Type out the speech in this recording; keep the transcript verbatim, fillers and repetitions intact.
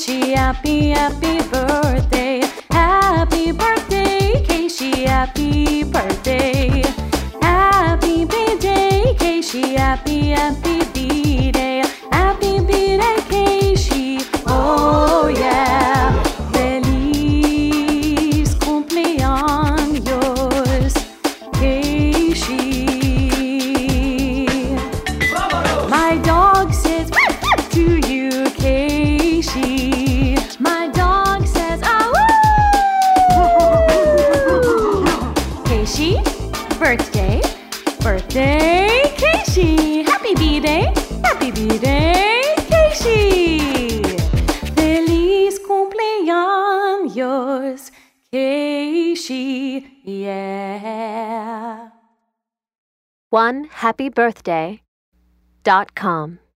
Casey, happy, happy birthday. Happy birthday, Casey, happy birthday. Happy B-Day, Casey, happy, happy B-Day. Happy B-Day, Casey, oh yeah. Feliz cumpleaños, Casey. My dog says to you, Casey. My dog says, ah, woo! Casey, birthday, birthday, Casey. Happy B-Day, happy B-Day, Casey. Feliz cumpleaños, Casey, yeah. one happy birthday dot com